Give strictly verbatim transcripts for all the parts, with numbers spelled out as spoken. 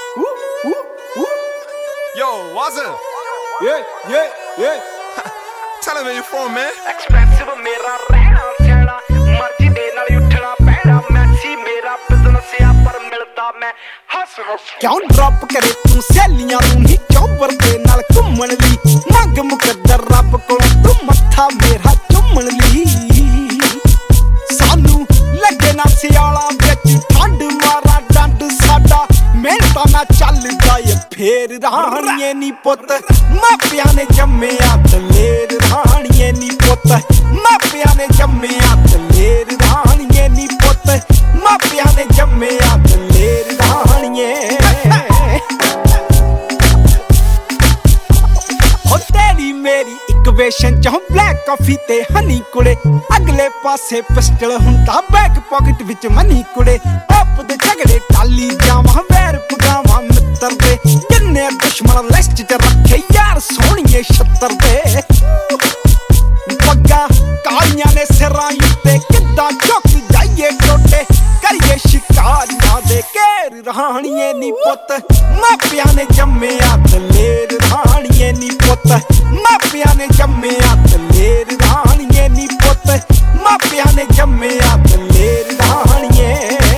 Ooh, ooh, ooh. Yo, what's up? Yeah, yeah, yeah. Tell him where you from, man. Expensive मेरा रहना सहना मर्जी दे नाल उठना पैना मैसी मेरा बिजनेस आ पर मिलदा मैं हस हस क्यों ड्रॉप करे तू सहेलियां नूं नी चौबर दे नाल घुम्मण ली मंग मुकद्दर रब कोलों तू मत्था मेरा चुम्मण ली सानू लगे ना सियाला विच ठंड मारा डंड साडा मेहनतां ना चलदा ए फेर राणीए नी पुੱਤ मापियां ने जम्मिया दलेर राणीए नी पुੱਤ मापियां ने जम्मिया दलेर राणीए नी पुੱਤ मापियां ने जम्मिया दलेर राणीए ओ तेरी मेरी इक्वेशन चों ब्लैक कॉफी ते हनी कुड़े अगले पासे पिस्टल हुंदा बैक पॉकेट विच मनी कुड़े आप दे झगड़े टाली जावां वैर पगावां मित्र दे जिन्ने दुश्मन लिस्ट च रखे यार सोहणीए छत्तर दे पग्गा कालियां ने सिरां उत्ते किद्दां झुक जाइए टोटे करिए शिकारियां दे घेर राणीए नी पुੱਤ मापियां ने जम्मिया दलेर राणीए नी पुੱਤ मापियां ने जम्मिया दलेर राणीए नी पुੱਤ मापियां ने जम्मिया दलेर राणीए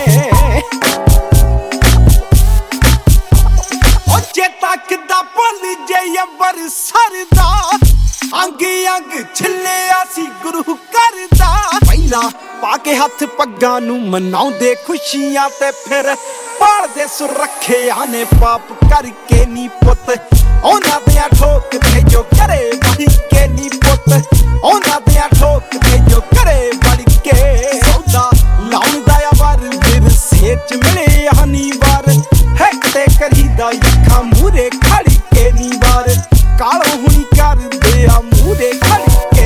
ओ चेता किद्दां भुल जे अंबर सरदा अंग अंग छिल्लिया सी गुरु करदा पहिला पाके हथ पग्गां नूं मनाउंदे खुशियां ते फिर पालदे सुरखिया ने पाप करके नी पुੱਤ ओना दियां ठोक दे जो करे बड़ी के नी पुੱਤ ओना दियां ठोक दे जो करे बड़ी के सौदा लाउंदा या वार विर सेच मिले हनी वार हैक ते करीदा अखां मूरे खड़ी के नी वार कालो हुनी कर दे आ मूरे खड़ी के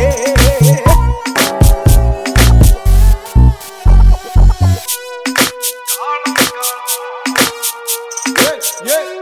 yeah, yeah.